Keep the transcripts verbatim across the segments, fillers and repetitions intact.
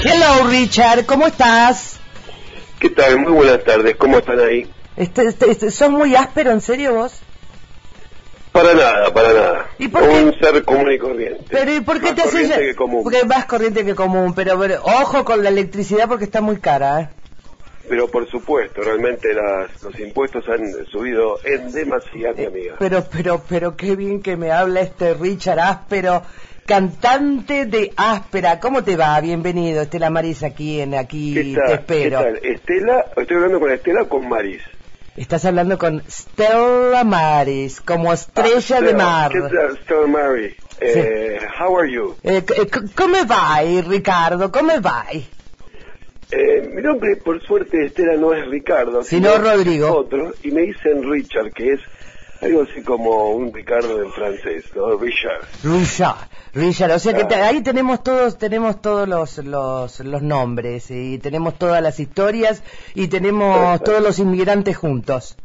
Hello, Richard, ¿cómo estás? ¿Qué tal? Muy buenas tardes, ¿cómo están ahí? Este, este, este, ¿Sos muy áspero, en serio vos? Para nada, para nada. ¿Y por Un qué? ser común y corriente. Pero ¿y por qué Más te haces? corriente que común. Porque más corriente que común, pero, pero ojo con la electricidad porque está muy cara, ¿eh? Pero por supuesto, realmente las, los impuestos han subido en demasía, mi amiga. Pero, pero, pero qué bien que me habla este Richard Áspero, cantante de Áspera. ¿Cómo te va? Bienvenido, Estela Maris, aquí en aquí ¿Qué tal? te espero. ¿Qué tal? Estela, ¿estoy hablando con Estela o con Maris? Estás hablando con Stella Maris, como estrella Ah, Stella. de mar. ¿Qué tal, Stella Maris? Eh, Sí. How are you? Eh, c- c- come vai, Ricardo? Come vai? Eh, mi nombre, por suerte, Estela, no es Ricardo, Sino Rodrigo. otro, y me dicen Richard, que es algo así como un Ricardo en francés, ¿no? Richard. Richard, Richard, o sea que te- Ah. ahí tenemos todos, tenemos todos los, los, los nombres, y tenemos todas las historias, y tenemos todos los inmigrantes juntos.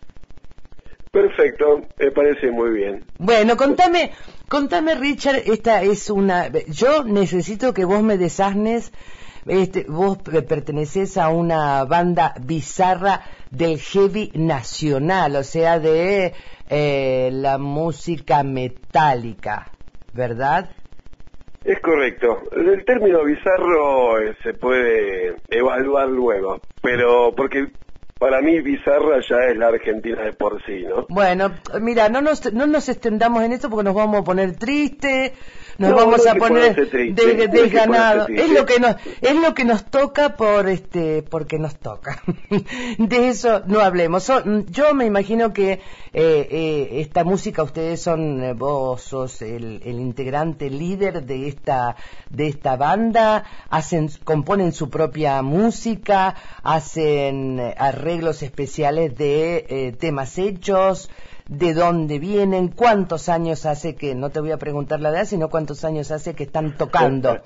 Perfecto, me parece muy bien. Bueno, contame, contame, Richard, esta es una, yo necesito que vos me desasnes. Este, vos pertenecés a una banda bizarra del heavy nacional, o sea, de eh, la música metálica, ¿verdad? Es correcto. El término bizarro eh, se puede evaluar luego, pero porque para mí bizarra ya es la Argentina de por sí, ¿no? Bueno, mira, no nos, no nos extendamos en esto porque nos vamos a poner tristes, nos No, vamos no a hay que poner ponerse triste, de- no hay que desganados. ponerse Es triste. lo que nos, es lo que nos toca por este, porque nos toca. De eso no hablemos. So- yo me imagino que eh, eh, esta música, ustedes son, eh, vos sos el, el integrante líder de esta, de esta banda, hacen, componen su propia música, hacen eh, arreglos especiales de eh, temas hechos. ¿De dónde vienen? ¿Cuántos años hace que, no te voy a preguntar la edad, sino cuántos años hace que están tocando?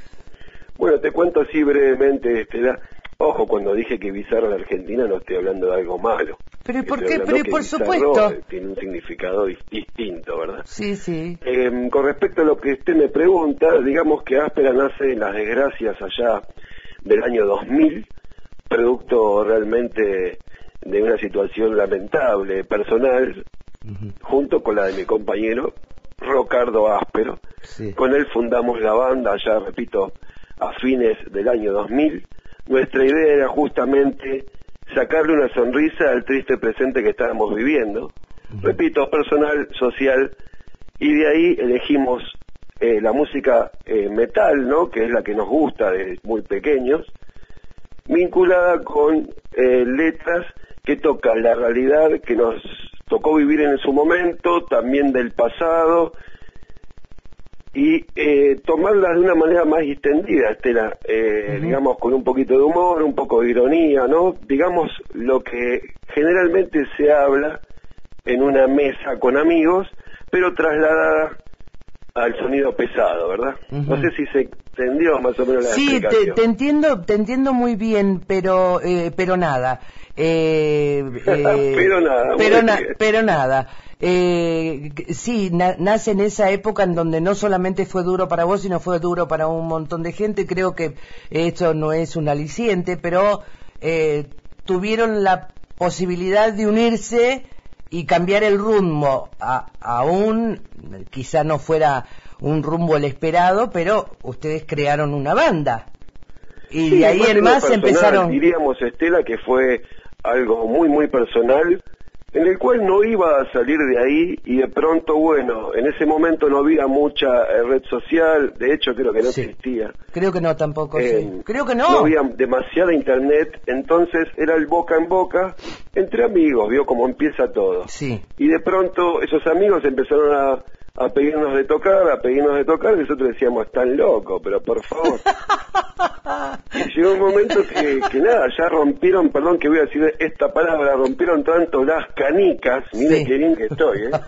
Bueno, te cuento así brevemente, Estela. Ojo, cuando dije que bizarro en Argentina no estoy hablando de algo malo. Pero ¿y por Estoy qué? hablando Pero ¿y que por bizarro, supuesto? eh, tiene un significado dis- distinto, ¿verdad? Sí, sí. Eh, con respecto a lo que usted me pregunta, digamos que Áspera nace en las desgracias allá del año dos mil, producto realmente de una situación lamentable, personal, Ujú. junto con la de mi compañero Rocardo Áspero. Sí. Con él fundamos la banda, ya repito, a fines del año dos mil. Nuestra idea era justamente sacarle una sonrisa al triste presente que estábamos viviendo. Ujú. Repito, personal, social, y de ahí elegimos eh, la música eh, metal, ¿no? Que es la que nos gusta desde muy pequeños, vinculada con eh, letras que tocan la realidad que nos tocó vivir en su momento, también del pasado, y eh, tomarlas de una manera más distendida, Estela, eh, Ujú. digamos con un poquito de humor, un poco de ironía, ¿no? Digamos lo que generalmente se habla en una mesa con amigos, pero trasladada al sonido pesado, ¿verdad? Ujú. No sé si se entendió más o menos la Sí, te, explicación. te entiendo, te entiendo muy bien, pero, eh, pero nada. Eh, eh, Pero nada, pero, muy na- bien. pero nada. Eh, sí, na- nace en esa época en donde no solamente fue duro para vos, sino fue duro para un montón de gente. Creo que esto no es un aliciente, pero eh, tuvieron la posibilidad de unirse y cambiar el rumbo, a, aún quizá no fuera un rumbo el esperado, pero ustedes crearon una banda. Y Sí, de ahí más en en lo más personal, empezaron... diríamos, Estela, que fue algo muy, muy personal, en el cual no iba a salir de ahí, y de pronto, bueno, en ese momento no había mucha eh, red social, de hecho creo que no Sí. existía. Creo que no tampoco, Eh, sí. Creo que No no. había demasiada internet, entonces era el boca en boca entre amigos, vio cómo empieza todo. Sí. Y de pronto esos amigos empezaron a, a pedirnos de tocar, a pedirnos de tocar, y nosotros decíamos, están locos, pero por favor. Y llegó un momento que, que nada, ya rompieron, perdón que voy a decir esta palabra, rompieron tanto las canicas, mire Sí. qué bien que estoy, ¿eh?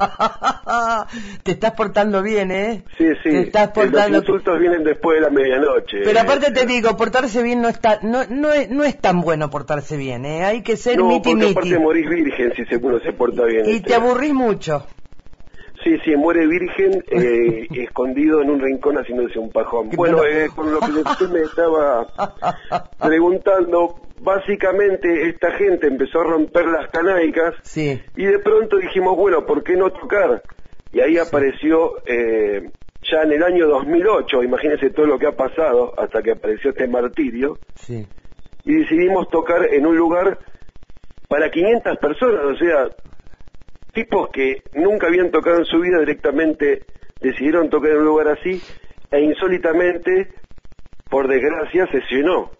Te estás portando bien, ¿eh? Sí, sí, Te estás eh, portando... los insultos vienen después de la medianoche. Pero eh. aparte te digo, portarse bien no está, no, no es, no es tan bueno portarse bien, ¿eh? Hay que ser No, miti porque miti. aparte morís virgen si se- uno se porta bien. Y este. te aburrís mucho. Sí, sí, muere virgen, eh, escondido en un rincón haciéndose un pajón. Bueno, eh, con lo que usted me estaba preguntando, básicamente esta gente empezó a romper las canaicas, sí, y de pronto dijimos, bueno, ¿por qué no tocar? Y ahí sí. apareció, eh, ya en el año dos mil ocho, imagínense todo lo que ha pasado hasta que apareció este martirio, sí. y decidimos tocar en un lugar para quinientas personas, o sea, tipos que nunca habían tocado en su vida directamente decidieron tocar en un lugar así, e insólitamente, por desgracia, se llenó.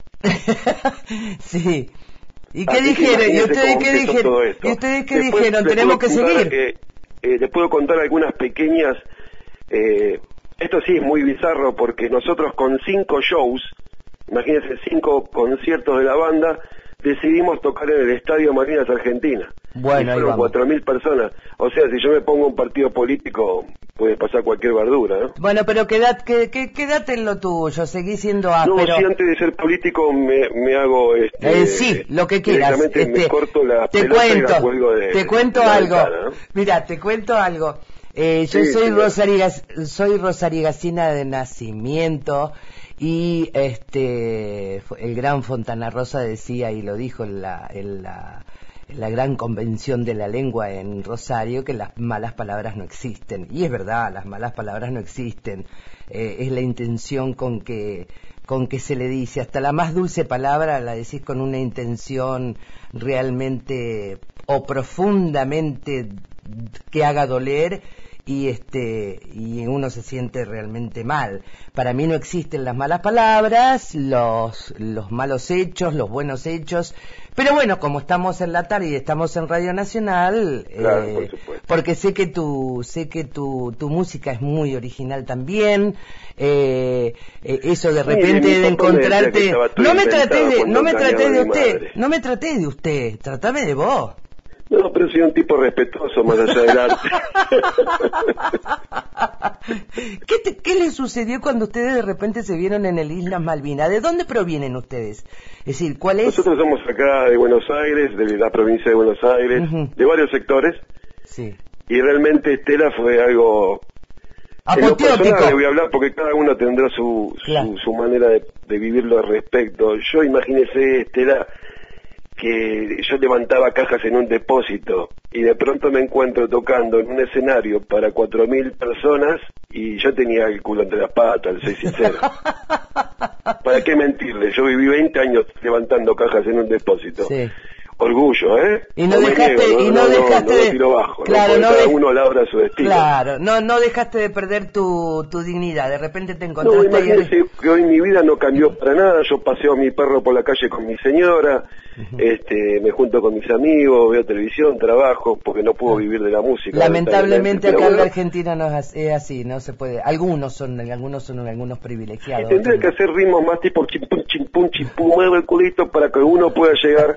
Sí. ¿Y qué así dijeron? ¿Y ustedes qué dijeron? ¿Y ustedes qué Después, dijeron? Tenemos que contar, seguir. Eh, eh, les puedo contar algunas pequeñas... Eh, esto sí es muy bizarro porque nosotros con cinco shows, imagínense cinco conciertos de la banda, decidimos tocar en el Estadio Malvinas Argentina. Bueno, y fueron cuatro mil personas. O sea, si yo me pongo un partido político, puede pasar cualquier verdura, ¿no? Bueno, pero quedate, que, que, quédate en lo tuyo, seguí siendo áspero. No, si antes de ser político me, me hago... Este, eh, sí, lo que quieras. Directamente este, me corto la te pelota cuento, y la cuelgo de Te cuento de la algo. ventana, ¿no? Mira, te cuento algo. Eh, yo sí, soy, sí, rosarigas, soy rosarigacina de nacimiento y este el gran Fontana Rosa decía, y lo dijo en la, en la, en la gran convención de la lengua en Rosario, que las malas palabras no existen. Y es verdad, las malas palabras no existen. Eh, es la intención con que con que se le dice, hasta la más dulce palabra la decís con una intención realmente o profundamente que haga doler, y este y uno se siente realmente mal. Para mí no existen las malas palabras, los los malos hechos, los buenos hechos, pero bueno, como estamos en la tarde y estamos en Radio Nacional, claro, eh, por supuesto. porque sé que tu sé que tu tu música es muy original también, eh, eh, eso de repente sí, de de encontrarte, no me traté de no me traté de usted, madre. no me traté de usted, tratame de vos. No, pero soy un tipo respetuoso más allá del arte. ¿Qué, te, ¿Qué les sucedió cuando ustedes de repente se vieron en el Islas Malvinas? ¿De dónde provienen ustedes? Es decir, ¿cuál es? Nosotros somos acá de Buenos Aires, de la provincia de Buenos Aires, uh-huh. de varios sectores. Sí. Y realmente Estela fue algo... apoteótico. En lo personal le voy a hablar porque cada uno tendrá su, claro. su, su manera de, de vivirlo al respecto. Yo imagínese, Estela, que yo levantaba cajas en un depósito y de pronto me encuentro tocando en un escenario para cuatro mil personas y yo tenía el culo entre las patas, soy sincero. ¿Para qué mentirle? Yo viví veinte años levantando cajas en un depósito. Sí. Orgullo, ¿eh? Y no, no dejaste, niego, no, y no, no dejaste, no, no, no tiro bajo, claro, ¿no? no Cada de... uno labra su estilo. Claro, no, no dejaste de perder tu, tu dignidad. De repente te encontraste. No, imagínese ahí... que hoy mi vida no cambió para nada. Yo paseo a mi perro por la calle con mi señora, uh-huh. este, me junto con mis amigos, veo televisión, trabajo, porque no puedo vivir de la música. Lamentablemente acá bueno, en la Argentina no es así, no se puede. Algunos son, algunos son algunos privilegiados. Tendría que hacer ritmos más tipo chimpum, chimpum, chimpum, mueve el culito para que uno pueda llegar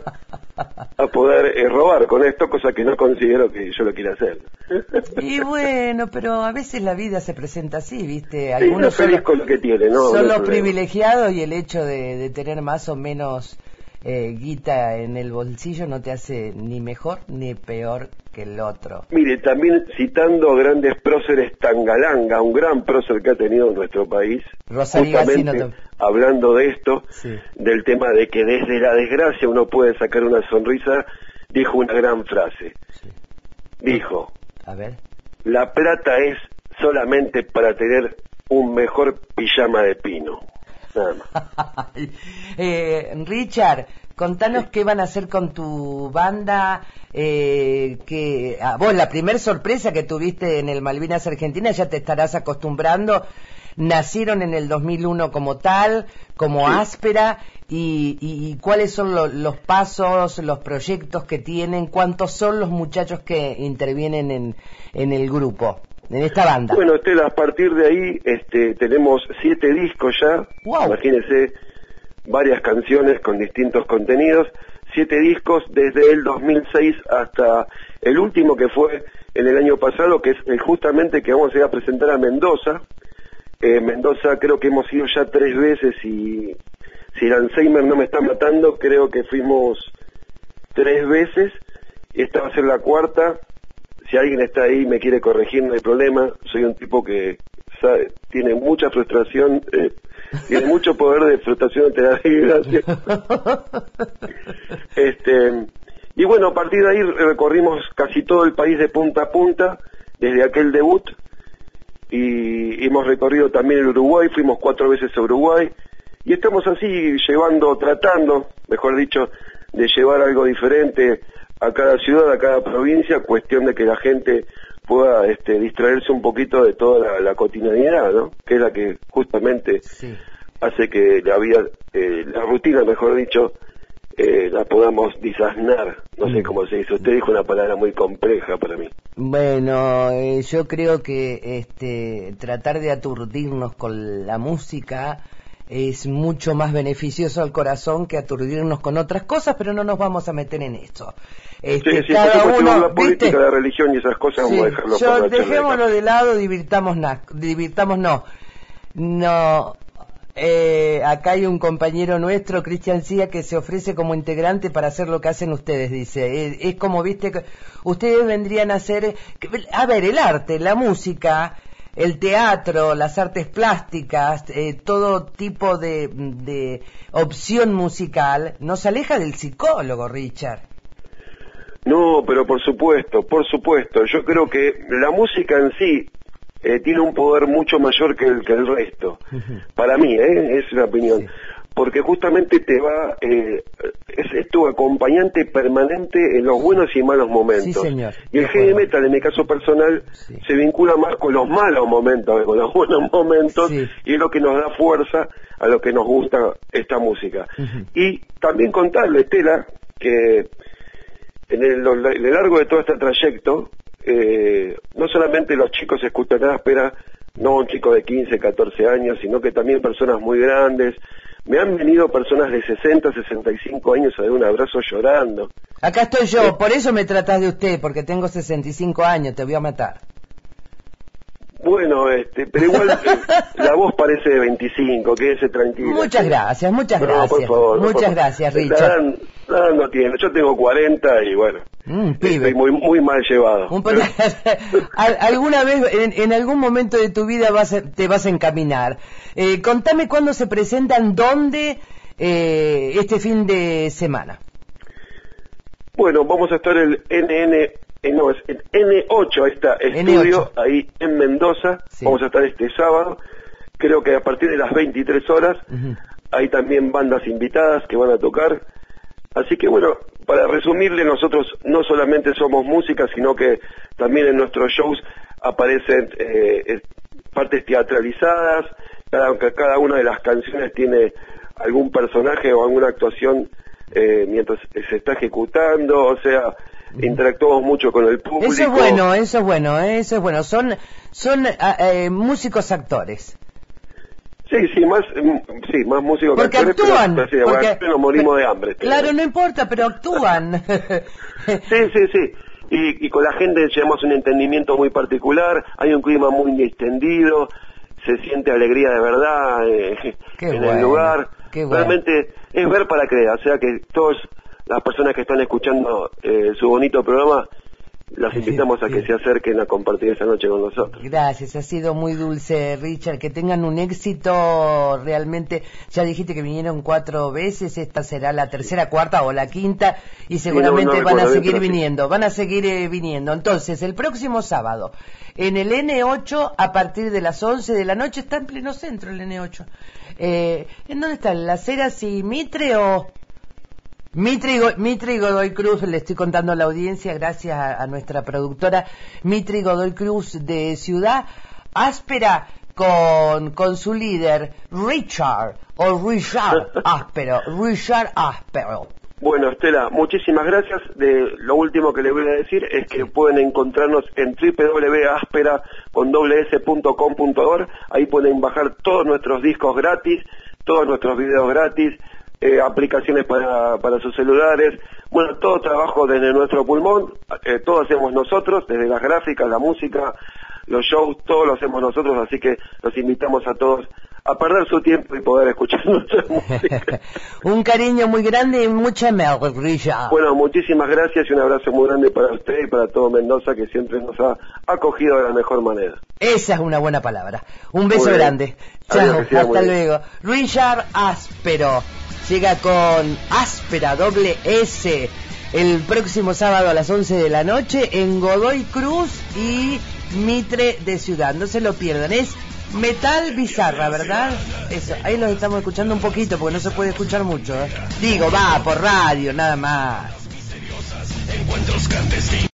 a poder eh, robar con esto, cosa que no considero que yo lo quiera hacer. Y bueno, pero a veces la vida se presenta así, ¿viste? Algunos sí, no son, con lo que tiene, ¿no? son no los problema. privilegiados, y el hecho de, de tener más o menos eh, guita en el bolsillo no te hace ni mejor ni peor que el otro. Mire, también citando grandes próceres, Tangalanga, un gran prócer que ha tenido nuestro país, justamente no te... hablando de esto, sí. del tema de que desde la desgracia uno puede sacar una sonrisa, dijo una gran frase. Sí. Dijo, a ver, la plata es solamente para tener un mejor pijama de pino. Nada más. eh, Richard, contanos sí. qué van a hacer con tu banda, eh, que ah, vos la primer sorpresa que tuviste en el Malvinas Argentina, ya te estarás acostumbrando. Nacieron en el dos mil uno como tal, como sí. áspera, y, y, y cuáles son lo, los pasos, los proyectos que tienen, cuántos son los muchachos que intervienen en, en el grupo, en esta banda. Bueno, Estela, a partir de ahí este, tenemos siete discos ya, wow. Imagínense, varias canciones con distintos contenidos, siete discos desde el dos mil seis hasta el último que fue en el año pasado, que es el justamente que vamos a ir a presentar a Mendoza. Eh, Mendoza creo que hemos ido ya tres veces y si el Alzheimer no me está matando, creo que fuimos tres veces, esta va a ser la cuarta, si si alguien está ahí y me quiere corregir, no hay problema. Soy un tipo que sabe, tiene mucha frustración, eh, tiene mucho poder de frustración ante la desgracia. Este, y bueno, a partir de ahí recorrimos casi todo el país de punta a punta, desde aquel debut, y hemos recorrido también el Uruguay, fuimos cuatro veces a Uruguay, y estamos así llevando, tratando, mejor dicho, de llevar algo diferente a cada ciudad, a cada provincia, cuestión de que la gente pueda este, distraerse un poquito de toda la, la cotidianidad, ¿no? Que es la que justamente sí. hace que la vida, eh, la rutina, mejor dicho, eh, la podamos disasnar. No sé cómo se dice. Usted dijo una palabra muy compleja para mí. Bueno, eh, yo creo que este, tratar de aturdirnos con la música es mucho más beneficioso al corazón que aturdirnos con otras cosas, pero no nos vamos a meter en eso. Este, sí, sí, cada por uno, la política, ¿viste? La religión y esas cosas, sí, vamos a dejarlo yo, por dejémoslo de lado, divirtámonos, divirtamos no. No, eh, acá hay un compañero nuestro, Cristian Cía, que se ofrece como integrante para hacer lo que hacen ustedes, dice. Es, es como, viste, que ustedes vendrían a hacer, a ver, el arte, la música, el teatro, las artes plásticas, eh, todo tipo de, de opción musical, nos aleja del psicólogo, Richard. No, pero por supuesto, por supuesto. Yo creo que la música en sí eh, tiene un poder mucho mayor que el, que el resto. Uh-huh. Para mí, ¿eh? Es una opinión. Sí. Porque justamente te va, eh, es, es tu acompañante permanente en los buenos y malos momentos. Sí, señor. Y el heavy metal, en mi caso personal, sí. se vincula más con los malos momentos que con los buenos momentos, sí. y es lo que nos da fuerza a lo que nos gusta esta música. Uh-huh. Y también contarle, Estela, que en el, en el largo de todo este trayecto, eh, no solamente los chicos escuchan áspera, no un chico de quince, catorce años, sino que también personas muy grandes. Me han venido personas de sesenta, sesenta y cinco años a dar un abrazo llorando. Acá estoy yo, eh, por eso me tratas de usted, porque tengo sesenta y cinco años, te voy a matar. Bueno, este, pero igual eh, la voz parece de veinticinco, quédese tranquilo. Muchas gracias, muchas no, gracias. Por favor, muchas por favor. gracias, Richard. La edad no tiene, yo tengo cuarenta y bueno, mm, estoy muy muy mal llevado. Un pero... Alguna vez, en, en algún momento de tu vida vas a, te vas a encaminar. Eh, contame cuándo se presentan, dónde, eh, este fin de semana. Bueno, vamos a estar el N N... Eh, no, es en N ocho, está estudio, ahí en Mendoza, sí. Vamos a estar este sábado, creo que a partir de las veintitrés horas, uh-huh. Hay también bandas invitadas que van a tocar, así que bueno, para resumirle, nosotros no solamente somos música, sino que también en nuestros shows aparecen eh, partes teatralizadas, cada, cada una de las canciones tiene algún personaje o alguna actuación eh, mientras se está ejecutando, o sea... interactuamos mucho con el público. Eso es bueno, eso es bueno, ¿eh? Eso es bueno. Son son eh, músicos actores. Sí, sí, más sí, más músicos porque actores. Actúan, pero, pero, porque pero nos morimos de hambre. Claro, no importa, pero actúan. Sí, sí, sí. Y, y con la gente llevamos un entendimiento muy particular, hay un clima muy distendido, se siente alegría de verdad eh, en bueno, el lugar. Bueno. Realmente es ver para creer, o sea que todos... las personas que están escuchando eh, su bonito programa, las invitamos a que se acerquen a compartir esa noche con nosotros. Gracias, ha sido muy dulce, Richard, que tengan un éxito realmente. Ya dijiste que vinieron cuatro veces, esta será la tercera, cuarta o la quinta, y seguramente sí, no, no van a seguir viniendo, van a seguir eh, viniendo. Entonces, el próximo sábado, en el N ocho, a partir de las once de la noche, está en pleno centro el N ocho. Eh, ¿En dónde está? ¿En Las Heras y Mitre o...? Mitri, Mitri Godoy Cruz, le estoy contando a la audiencia, gracias a, a nuestra productora, Mitri Godoy Cruz de Ciudad Áspera, con, con su líder, Richard, o Richard Áspero, Richard Áspero. Bueno, Estela, muchísimas gracias. De, lo último que le voy a decir es que pueden encontrarnos en doble u doble u doble u punto áspera con doble s punto com punto a r, ahí pueden bajar todos nuestros discos gratis, todos nuestros videos gratis, Eh, aplicaciones para, para sus celulares, bueno, todo trabajo desde nuestro pulmón, eh, todo hacemos nosotros, desde las gráficas, la música, los shows, todo lo hacemos nosotros, así que los invitamos a todos a perder su tiempo y poder escuchar nuestra música. Un cariño muy grande y mucha merda. Bueno, muchísimas gracias y un abrazo muy grande para usted y para todo Mendoza, que siempre nos ha acogido de la mejor manera. Esa es una buena palabra. Un beso grande. Chao, hasta luego. Richard Áspero llega con Áspera, doble S, el próximo sábado a las once de la noche en Godoy Cruz y Mitre de Ciudad. No se lo pierdan, es metal bizarra, ¿verdad? Eso, ahí los estamos escuchando un poquito porque no se puede escuchar mucho, ¿eh? Digo, va, por radio, nada más.